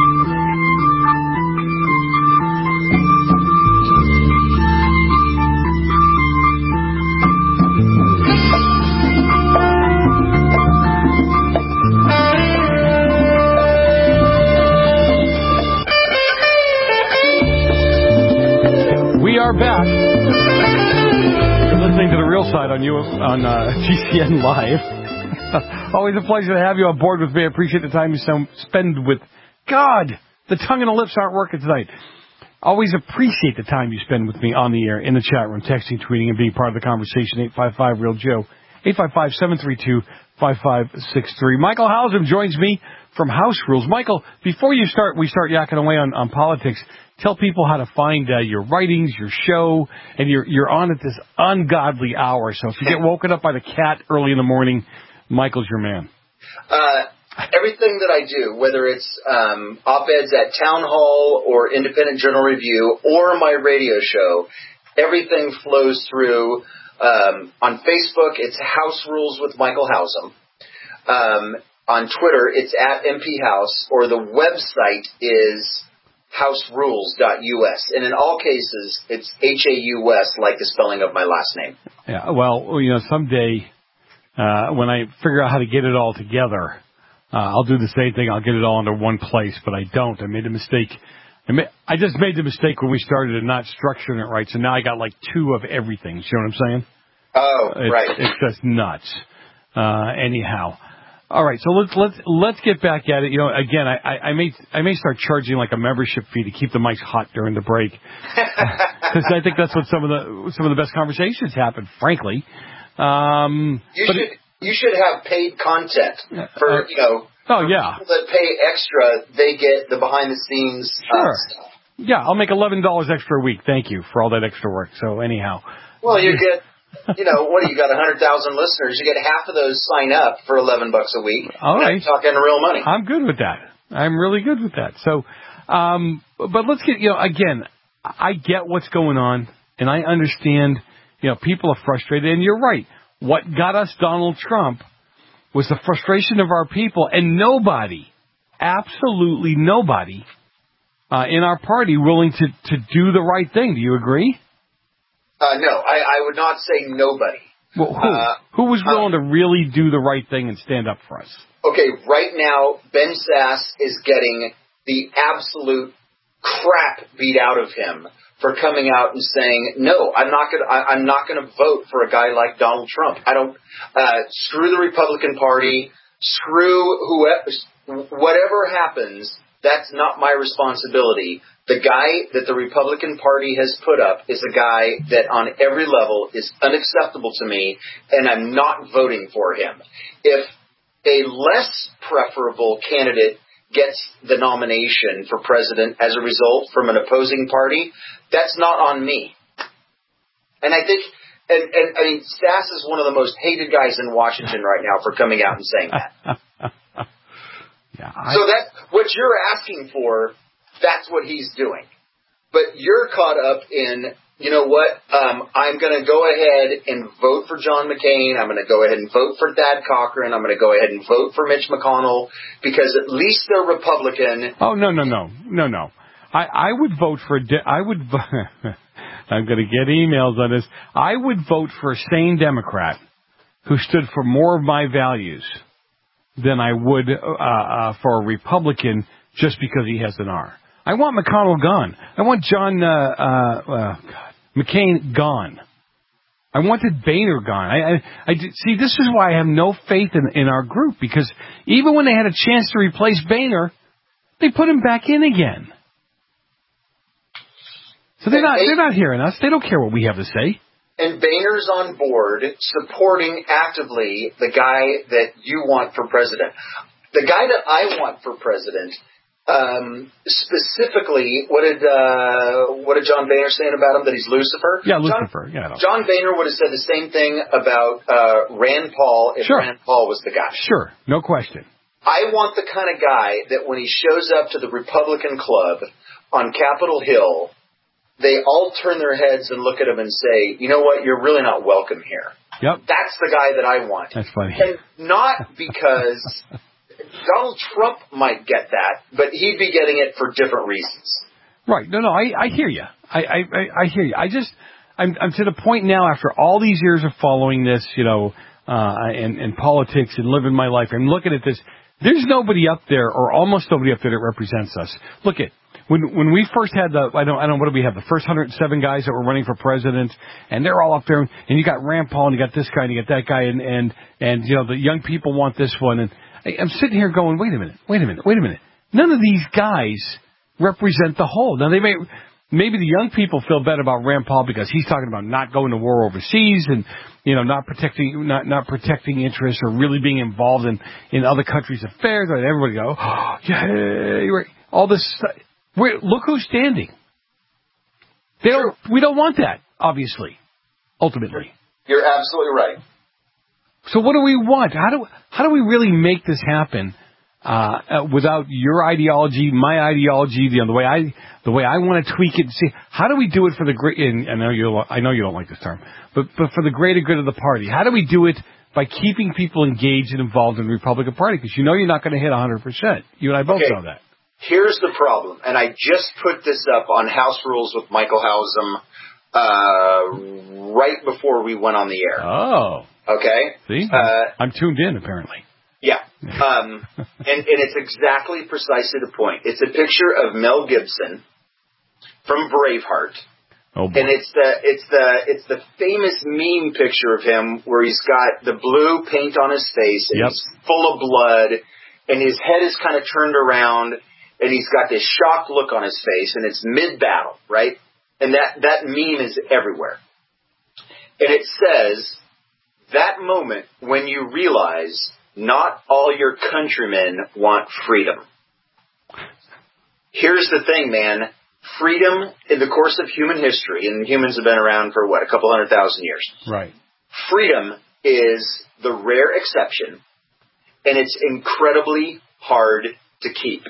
We are back. You're listening to The Real Side on you on uh, G C N Live. Always a pleasure to have you on board with me. I appreciate the time you spend with God. The tongue and the lips aren't working tonight. Always appreciate the time you spend with me on the air, in the chat room, texting, tweeting, and being part of the conversation. eight five five real Joe. eight five five, seven three two, five five six three. Michael Hausum joins me from House Rules. Michael, before you start, we start yakking away on, on politics. Tell people how to find uh, your writings, your show, and you're you're on at this ungodly hour. So if you get woken up by the cat early in the morning, Michael's your man. Uh, everything that I do, whether it's um, op-eds at Town Hall or Independent Journal Review or my radio show, everything flows through. Um, on Facebook, it's House Rules with Michael Hausum. Um, on Twitter, it's at M P House, or the website is house rules dot U S. And in all cases, it's H A U S, like the spelling of my last name. Yeah, well, you know, someday uh, when I figure out how to get it all together, uh, I'll do the same thing. I'll get it all into one place, but I don't. I made a mistake. I, made, I just made the mistake when we started and not structuring it right, so now I got like two of everything. You know what I'm saying? Oh, it's, right. It's just nuts. Uh, anyhow. All right, so let's let's let's get back at it. You know, again, I, I, I may I may start charging like a membership fee to keep the mics hot during the break, because I think that's what some of the some of the best conversations happen. Frankly, um, you but should it, you should have paid content for uh, you know. Oh for yeah. People that pay extra, they get the behind the scenes sure. uh, stuff. Yeah, I'll make eleven dollars extra a week. Thank you for all that extra work. So anyhow. Well, you get. You know, what do you got? A hundred thousand listeners. You get half of those sign up for eleven bucks a week. All right, you're talking real money. I'm good with that. I'm really good with that. So, um, but let's get you know again. I get what's going on, and I understand. You know, people are frustrated, and you're right. What got us Donald Trump was the frustration of our people, and nobody, absolutely nobody, uh, in our party willing to to do the right thing. Do you agree? Uh, no, I, I would not say nobody. Well, who? Uh, who was willing um, to really do the right thing and stand up for us? Okay, right now, Ben Sasse is getting the absolute crap beat out of him for coming out and saying, no, I'm not going to, I'm not going to vote for a guy like Donald Trump. I don't, uh, screw the Republican Party, screw whoever, whatever happens, that's not my responsibility. The guy that the Republican Party has put up is a guy that on every level is unacceptable to me, and I'm not voting for him. If a less preferable candidate gets the nomination for president as a result from an opposing party, that's not on me. And I think, and, and I mean, Sasse is one of the most hated guys in Washington right now for coming out and saying that. yeah, I... So that, what you're asking for, that's what he's doing. But you're caught up in, you know what, um, I'm going to go ahead and vote for John McCain. I'm going to go ahead and vote for Thad Cochran. I'm going to go ahead and vote for Mitch McConnell because at least they're Republican. Oh, no, no, no. No, no. I, I would vote for, de- I would, I'm going to get emails on this. I would vote for a sane Democrat who stood for more of my values than I would uh, uh, for a Republican just because he has an R. I want McConnell gone. I want John uh, uh, uh, God, McCain gone. I wanted Boehner gone. I, I, I see. This is why I have no faith in, in our group, because even when they had a chance to replace Boehner, they put him back in again. So they're not they're not hearing us. They don't care what we have to say. And Boehner's on board supporting actively the guy that you want for president. The guy that I want for president. Um, specifically, what did uh, what did John Boehner saying about him? That he's Lucifer? Yeah, Lucifer. John, yeah, John Boehner would have said the same thing about uh, Rand Paul if sure. Rand Paul was the guy. Sure, no question. I want the kind of guy that when he shows up to the Republican Club on Capitol Hill, they all turn their heads and look at him and say, you know what, you're really not welcome here. Yep. That's the guy that I want. That's funny. And not because... Donald Trump might get that, but he'd be getting it for different reasons. Right. No, no, I, I hear you. I, I, I hear you. I just, I'm, I'm to the point now after all these years of following this, you know, uh, and, and politics and living my life. I'm looking at this. There's nobody up there, or almost nobody up there that represents us. Look at, when, when we first had the, I don't, I don't know, what do we have? The first one hundred seven guys that were running for president, and they're all up there, and you got Rand Paul, and you got this guy, and you got that guy, and, and, and, you know, the young people want this one, and, I'm sitting here going, wait a minute, wait a minute, wait a minute. None of these guys represent the whole. Now, they may, maybe the young people feel better about Rand Paul because he's talking about not going to war overseas and, you know, not protecting, not, not protecting interests or really being involved in, in other countries' affairs. And everybody go, oh, yeah, all this stuff. Wait, look who's standing. They don't, we don't want that, obviously, ultimately. You're absolutely right. So what do we want? How do how do we really make this happen uh, uh, without your ideology, my ideology, you know, the way I the way I want to tweak it? See, how do we do it for the great? And I know you I know you don't like this term, but but for the greater good of the party. How do we do it by keeping people engaged and involved in the Republican Party? Because you know you're not going to hit one hundred percent. You and I both okay. know that. Here's the problem, and I just put this up on House Rules with Michael Hausum uh, right before we went on the air. Oh. Okay? See? Uh, I'm tuned in, apparently. Yeah. Um, and, and it's exactly precisely the point. It's a picture of Mel Gibson from Braveheart. Oh, boy. And it's the it's the it's the famous meme picture of him where he's got the blue paint on his face and Yep. he's full of blood and his head is kind of turned around and he's got this shocked look on his face and it's mid-battle, right? And that, that meme is everywhere. And it says, that moment when you realize not all your countrymen want freedom. Here's the thing, man. Freedom in the course of human history, and humans have been around for, what, a couple hundred thousand years. Right. Freedom is the rare exception, and it's incredibly hard to keep.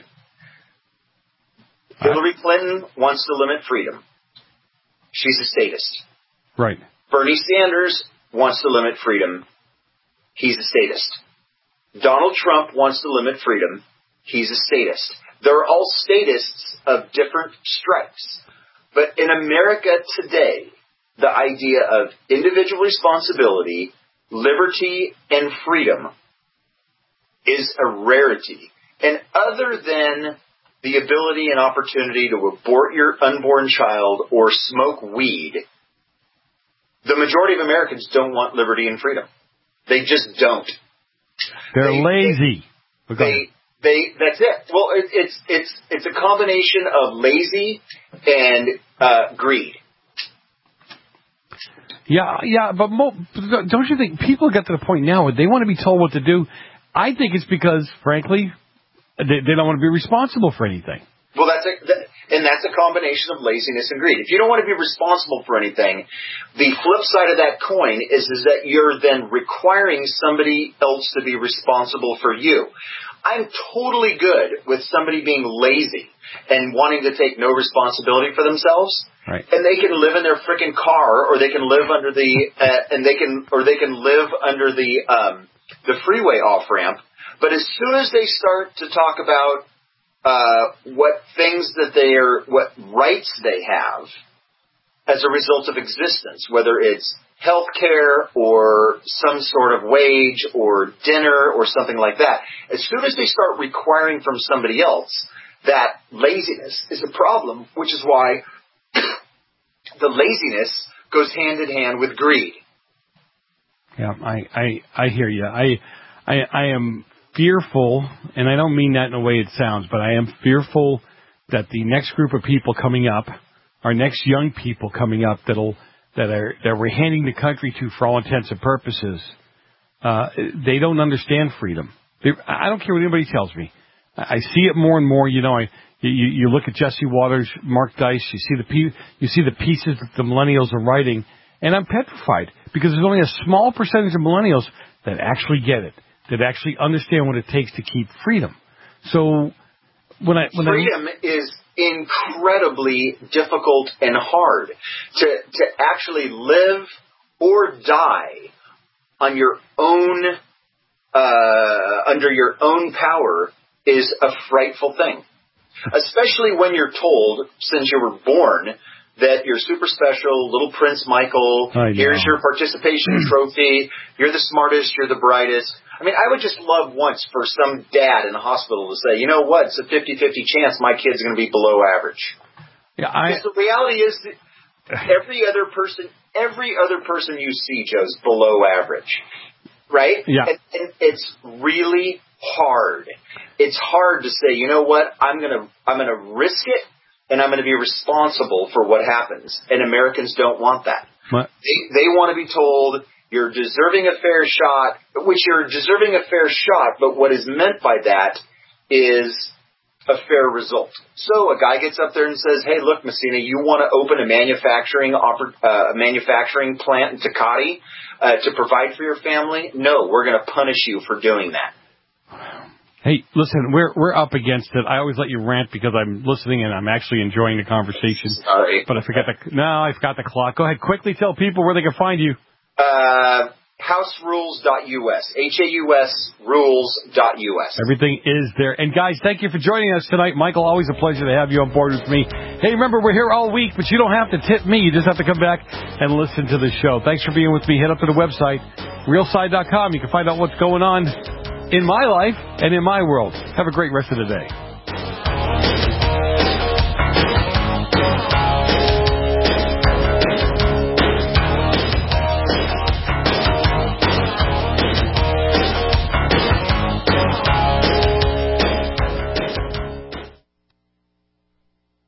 Hillary Clinton wants to limit freedom. She's a statist. Right. Bernie Sanders wants to limit freedom. He's a statist. Donald Trump wants to limit freedom. He's a statist. They're all statists of different stripes. But in America today, the idea of individual responsibility, liberty, and freedom is a rarity. And other than the ability and opportunity to abort your unborn child or smoke weed, the majority of Americans don't want liberty and freedom. They just don't. They're they, lazy. They, they, they, that's it. Well, it, it's it's it's a combination of lazy and uh, greed. Yeah, yeah, but mo- don't you think people get to the point now where they want to be told what to do? I think it's because, frankly, they, they don't want to be responsible for anything. Well, that's a, that, and that's a combination of laziness and greed. If you don't want to be responsible for anything, the flip side of that coin is, is that you're then requiring somebody else to be responsible for you. I'm totally good with somebody being lazy and wanting to take no responsibility for themselves. Right. And they can live in their frickin' car, or they can live under the, uh, and they can, or they can live under the, um, the freeway off ramp. But as soon as they start to talk about Uh, what things that they are, what rights they have as a result of existence, whether it's health care or some sort of wage or dinner or something like that. As soon as they start requiring from somebody else, that laziness is a problem, which is why the laziness goes hand in hand with greed. Yeah, I, I, I hear you. I, I, I am fearful, and I don't mean that in the way it sounds, but I am fearful that the next group of people coming up, our next young people coming up that'll that are that we're handing the country to for all intents and purposes, uh, they don't understand freedom. They, I don't care what anybody tells me. I see it more and more. You know, I you, you look at Jesse Waters, Mark Dice. You see the you see the pieces that the millennials are writing, and I'm petrified because there's only a small percentage of millennials that actually get it, that actually understand what it takes to keep freedom. So when I when freedom I, is incredibly difficult and hard to to actually live or die on your own uh, under your own power is a frightful thing, especially when you're told since you were born that you're super special, little Prince Michael. Here's your participation trophy. You're the smartest. You're the brightest. I mean, I would just love once for some dad in the hospital to say, you know what, it's a fifty-fifty chance my kid's going to be below average. Yeah, I, because the reality is that every other person, every other person you see, Joe's below average, right? Yeah. And, and it's really hard. It's hard to say, you know what, I'm going to, I'm going to risk it, and I'm going to be responsible for what happens. And Americans don't want that. What? They, they want to be told, you're deserving a fair shot, which you're deserving a fair shot, but what is meant by that is a fair result. So a guy gets up there and says, hey, look, Messina, you want to open a manufacturing oper- uh, manufacturing plant in Tecate uh, to provide for your family? No, we're going to punish you for doing that. Hey, listen, we're we're up against it. I always let you rant because I'm listening and I'm actually enjoying the conversation. Sorry. But I forgot the, no, I forgot the clock. Go ahead, quickly tell people where they can find you. Uh, house rules dot U S. H A U S rules dot U S. Everything is there. And guys, thank you for joining us tonight. Michael, always a pleasure to have you on board with me. Hey, remember, we're here all week, but you don't have to tip me. You just have to come back and listen to the show. Thanks for being with me. Head up to the website, real side dot com. You can find out what's going on in my life and in my world. Have a great rest of the day.